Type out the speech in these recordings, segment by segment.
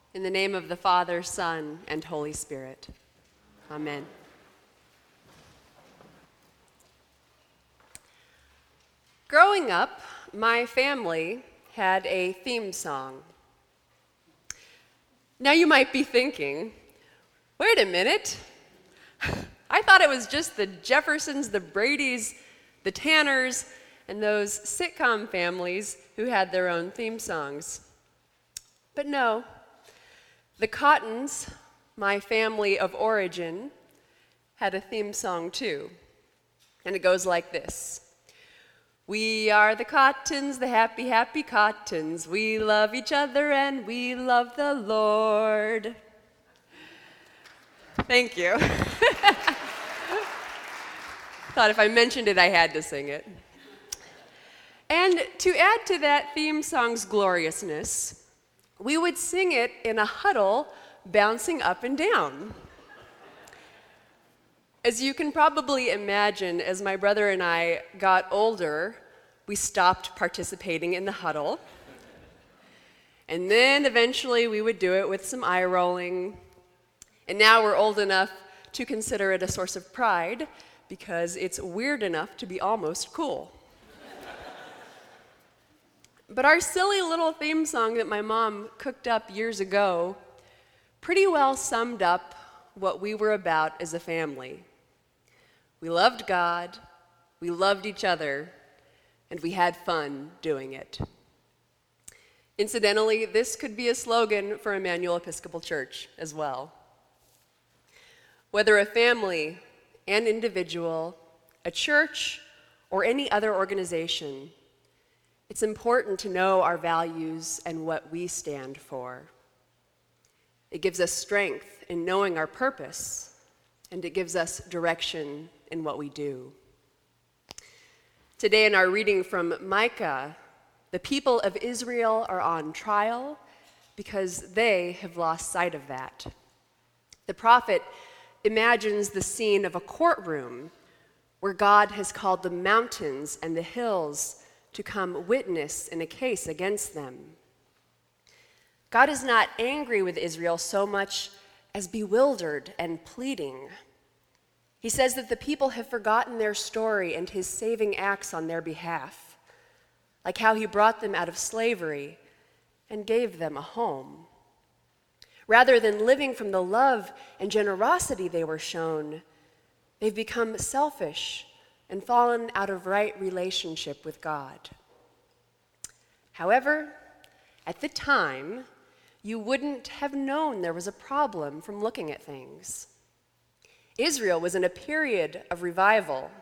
In the name of the Father, Son, and Holy Spirit. Amen. Growing up, my family had a theme song. Now you might be thinking, wait a minute. I thought it was just the Jeffersons, the Bradys, the Tanners, and those sitcom families who had their own theme songs. But no, the Cottons, my family of origin, had a theme song too. And it goes like this. We are the Cottons, the happy, happy Cottons. We love each other and we love the Lord. Thank you. Thought if I mentioned it, I had to sing it. And to add to that theme song's gloriousness, we would sing it in a huddle, bouncing up and down. As you can probably imagine, as my brother and I got older, we stopped participating in the huddle. And then eventually we would do it with some eye rolling. And now we're old enough to consider it a source of pride because it's weird enough to be almost cool. But our silly little theme song that my mom cooked up years ago pretty well summed up what we were about as a family. We loved God, we loved each other, and we had fun doing it. Incidentally, this could be a slogan for Emmanuel Episcopal Church as well. Whether a family, an individual, a church, or any other organization, it's important to know our values and what we stand for. It gives us strength in knowing our purpose, and it gives us direction in what we do. Today in our reading from Micah, the people of Israel are on trial because they have lost sight of that. The prophet imagines the scene of a courtroom where God has called the mountains and the hills to come witness in a case against them. God is not angry with Israel so much as bewildered and pleading. He says that the people have forgotten their story and his saving acts on their behalf, like how he brought them out of slavery and gave them a home. Rather than living from the love and generosity they were shown, they've become selfish and fallen out of right relationship with God. However, at the time, you wouldn't have known there was a problem from looking at things. Israel was in a period of revival.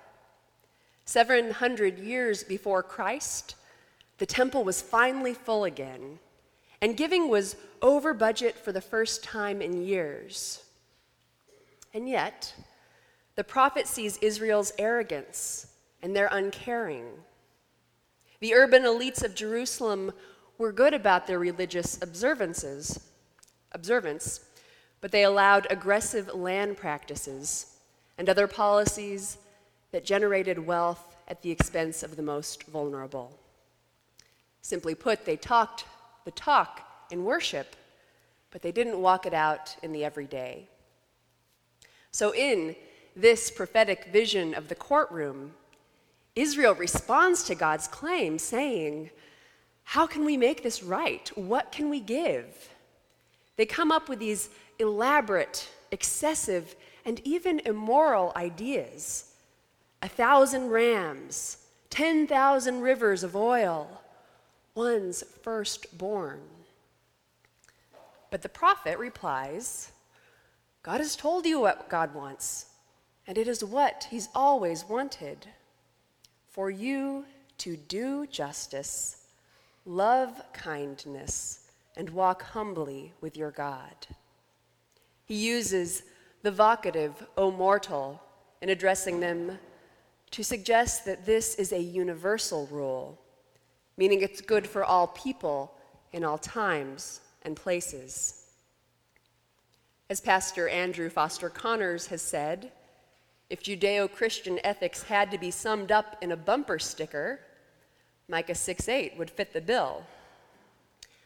700 years before Christ, the temple was finally full again, and giving was over budget for the first time in years. And yet, the prophet sees Israel's arrogance and their uncaring. The urban elites of Jerusalem were good about their religious observance, but they allowed aggressive land practices and other policies that generated wealth at the expense of the most vulnerable. Simply put, they talked the talk in worship, but they didn't walk it out in the everyday. So in this prophetic vision of the courtroom, Israel responds to God's claim, saying, how can we make this right? What can we give? They come up with these elaborate, excessive, and even immoral ideas. 1,000 rams, 10,000 rivers of oil, one's firstborn. But the prophet replies, God has told you what God wants, and it is what he's always wanted. For you to do justice, love kindness, and walk humbly with your God. He uses the vocative, O mortal, in addressing them to suggest that this is a universal rule, meaning it's good for all people in all times and places. As Pastor Andrew Foster Connors has said, if Judeo-Christian ethics had to be summed up in a bumper sticker, Micah 6:8 would fit the bill.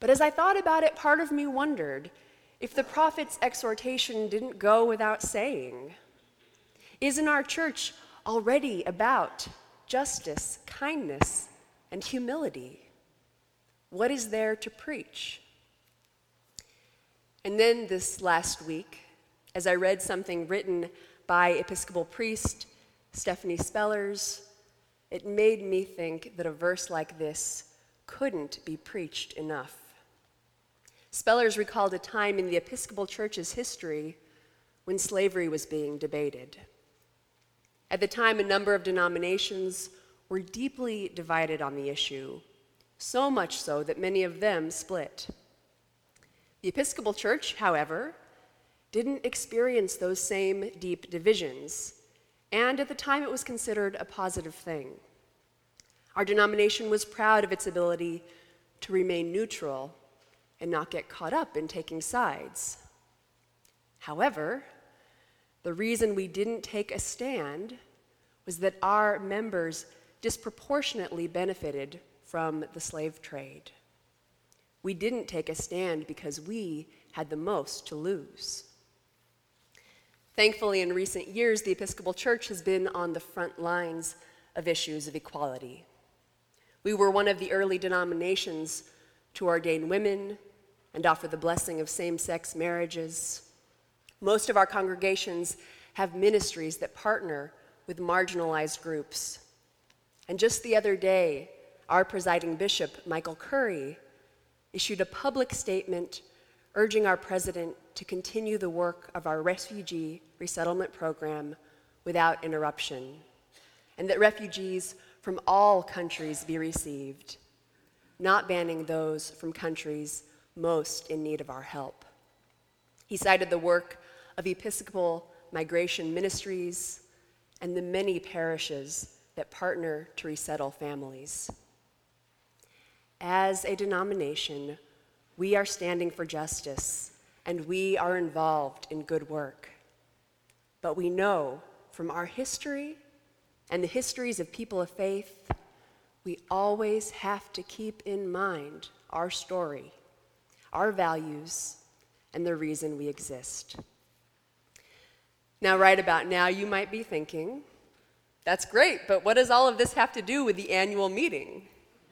But as I thought about it, part of me wondered if the prophet's exhortation didn't go without saying. Isn't our church already about justice, kindness, and humility? What is there to preach? And then this last week, as I read something written by Episcopal priest Stephanie Spellers, it made me think that a verse like this couldn't be preached enough. Spellers recalled a time in the Episcopal Church's history when slavery was being debated. At the time, a number of denominations were deeply divided on the issue, so much so that many of them split. The Episcopal Church, however, didn't experience those same deep divisions, and at the time it was considered a positive thing. Our denomination was proud of its ability to remain neutral and not get caught up in taking sides. However, the reason we didn't take a stand was that our members disproportionately benefited from the slave trade. We didn't take a stand because we had the most to lose. Thankfully, in recent years, the Episcopal Church has been on the front lines of issues of equality. We were one of the early denominations to ordain women and offer the blessing of same-sex marriages. Most of our congregations have ministries that partner with marginalized groups. And just the other day, our presiding bishop, Michael Curry, issued a public statement urging our president to continue the work of our refugee resettlement program without interruption, and that refugees from all countries be received, not banning those from countries most in need of our help. He cited the work of Episcopal Migration Ministries and the many parishes that partner to resettle families. As a denomination, we are standing for justice, and we are involved in good work. But we know from our history and the histories of people of faith, we always have to keep in mind our story, our values, and the reason we exist. Now, right about now, you might be thinking, that's great, but what does all of this have to do with the annual meeting?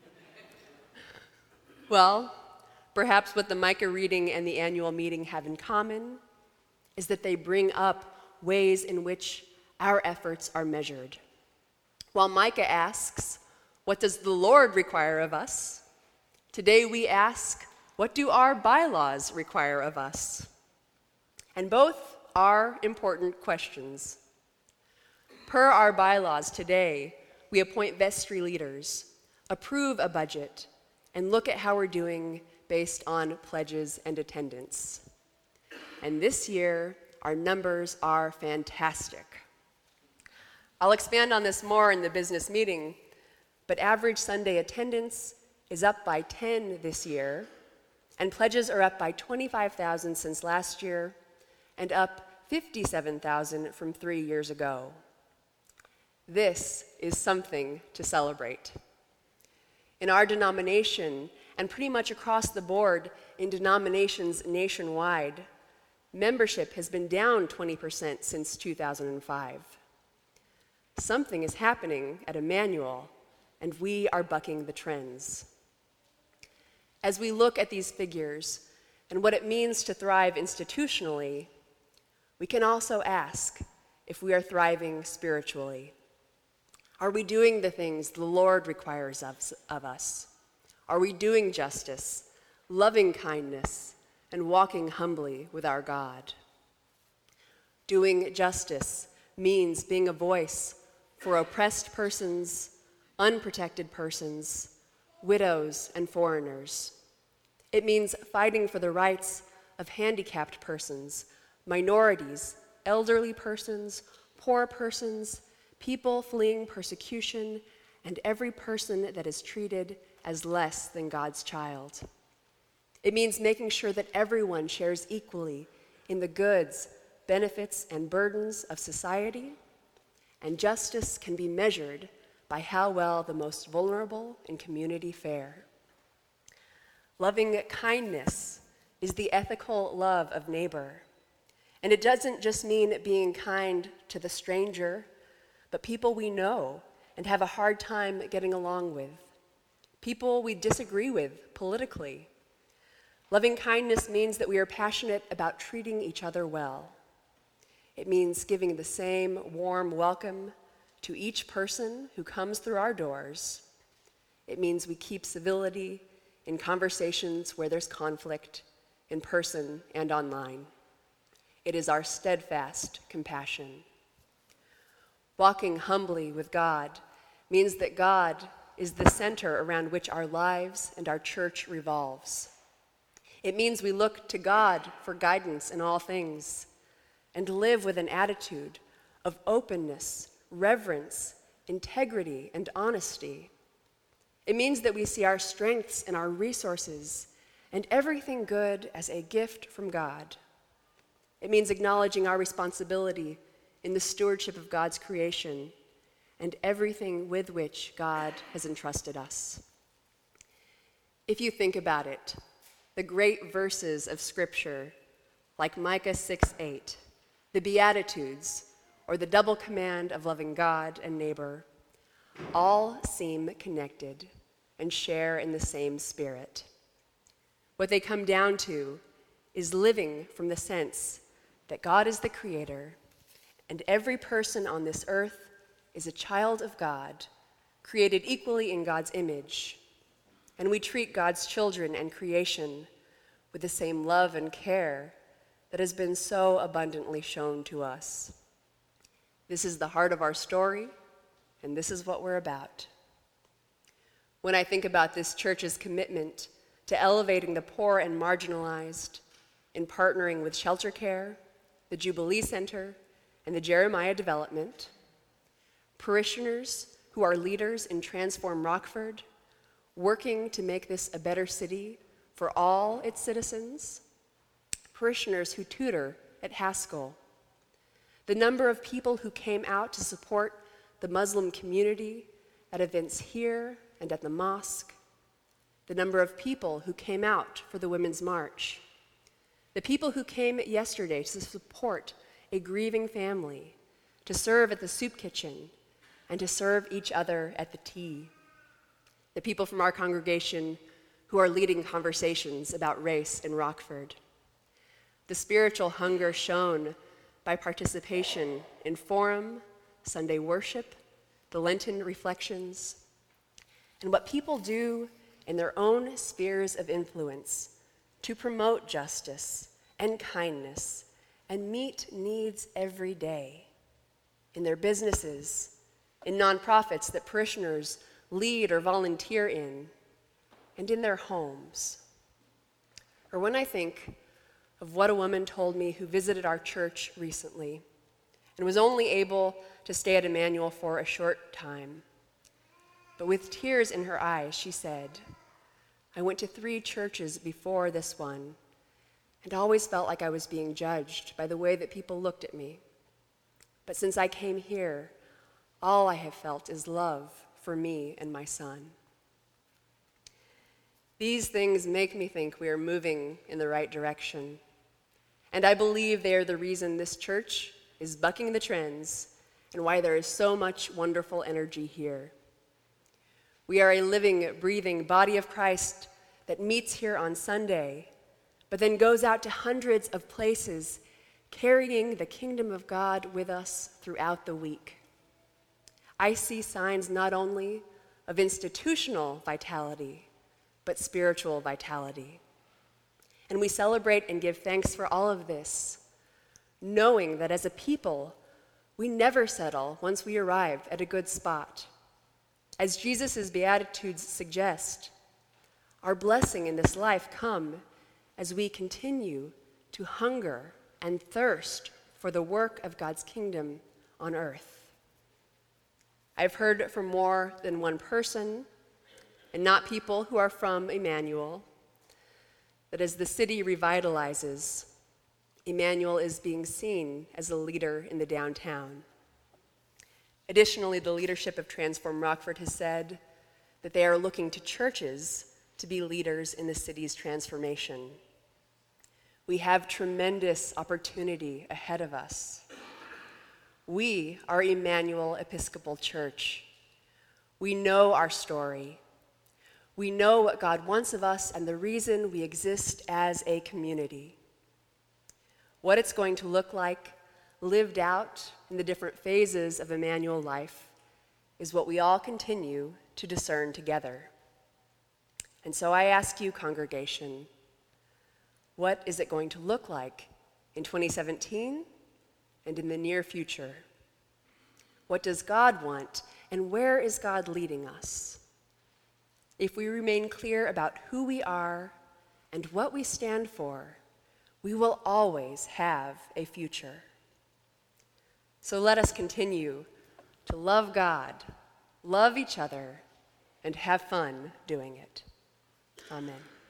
Well, perhaps what the Micah reading and the annual meeting have in common is that they bring up ways in which our efforts are measured. While Micah asks, what does the Lord require of us? Today we ask, what do our bylaws require of us? And both are important questions. Per our bylaws today, we appoint vestry leaders, approve a budget, and look at how we're doing based on pledges and attendance. And this year, our numbers are fantastic. I'll expand on this more in the business meeting, but average Sunday attendance is up by 10 this year, and pledges are up by 25,000 since last year, and up 57,000 from 3 years ago. This is something to celebrate. In our denomination, and pretty much across the board in denominations nationwide, membership has been down 20% since 2005. Something is happening at Emmanuel, and we are bucking the trends. As we look at these figures and what it means to thrive institutionally, we can also ask if we are thriving spiritually. Are we doing the things the Lord requires of us? Are we doing justice, loving kindness, and walking humbly with our God? Doing justice means being a voice for oppressed persons, unprotected persons, widows, and foreigners. It means fighting for the rights of handicapped persons, minorities, elderly persons, poor persons, people fleeing persecution, and every person that is treated as less than God's child. It means making sure that everyone shares equally in the goods, benefits, and burdens of society, and justice can be measured by how well the most vulnerable in community fare. Loving kindness is the ethical love of neighbor. And it doesn't just mean being kind to the stranger, but people we know and have a hard time getting along with, people we disagree with politically. Loving kindness means that we are passionate about treating each other well. It means giving the same warm welcome to each person who comes through our doors. It means we keep civility in conversations where there's conflict, in person and online. It is our steadfast compassion. Walking humbly with God means that God is the center around which our lives and our church revolves. It means we look to God for guidance in all things and live with an attitude of openness, reverence, integrity, and honesty. It means that we see our strengths and our resources and everything good as a gift from God. It means acknowledging our responsibility in the stewardship of God's creation and everything with which God has entrusted us. If you think about it, the great verses of Scripture, like Micah 6:8, the Beatitudes, or the double command of loving God and neighbor, all seem connected and share in the same spirit. What they come down to is living from the sense that God is the creator and every person on this earth is a child of God, created equally in God's image, and we treat God's children and creation with the same love and care that has been so abundantly shown to us. This is the heart of our story, and this is what we're about. When I think about this church's commitment to elevating the poor and marginalized in partnering with Shelter Care, the Jubilee Center, and the Jeremiah Development, parishioners who are leaders in Transform Rockford, working to make this a better city for all its citizens, parishioners who tutor at Haskell, the number of people who came out to support the Muslim community at events here and at the mosque, the number of people who came out for the Women's March, the people who came yesterday to support a grieving family, to serve at the soup kitchen, and to serve each other at the tea, the people from our congregation who are leading conversations about race in Rockford, the spiritual hunger shown by participation in Forum, Sunday worship, the Lenten reflections, and what people do in their own spheres of influence to promote justice and kindness and meet needs every day in their businesses, in nonprofits that parishioners lead or volunteer in, and in their homes. Or when I think of what a woman told me who visited our church recently and was only able to stay at Emmanuel for a short time, but with tears in her eyes, she said, "I went to 3 churches before this one and always felt like I was being judged by the way that people looked at me. But since I came here, all I have felt is love for me and my son." These things make me think we are moving in the right direction. And I believe they are the reason this church is bucking the trends and why there is so much wonderful energy here. We are a living, breathing body of Christ that meets here on Sunday, but then goes out to hundreds of places carrying the kingdom of God with us throughout the week. I see signs not only of institutional vitality, but spiritual vitality. And we celebrate and give thanks for all of this, knowing that as a people, we never settle once we arrive at a good spot. As Jesus' Beatitudes suggest, our blessing in this life come as we continue to hunger and thirst for the work of God's kingdom on earth. I've heard from more than one person, and not people who are from Emmanuel, that as the city revitalizes, Emmanuel is being seen as a leader in the downtown. Additionally, the leadership of Transform Rockford has said that they are looking to churches to be leaders in the city's transformation. We have tremendous opportunity ahead of us. We are Emmanuel Episcopal Church. We know our story. We know what God wants of us and the reason we exist as a community. What it's going to look like, lived out in the different phases of Emmanuel life, is what we all continue to discern together. And so I ask you, congregation, what is it going to look like in 2017 and in the near future? What does God want, and where is God leading us? If we remain clear about who we are and what we stand for, we will always have a future. So let us continue to love God, love each other, and have fun doing it. Amen.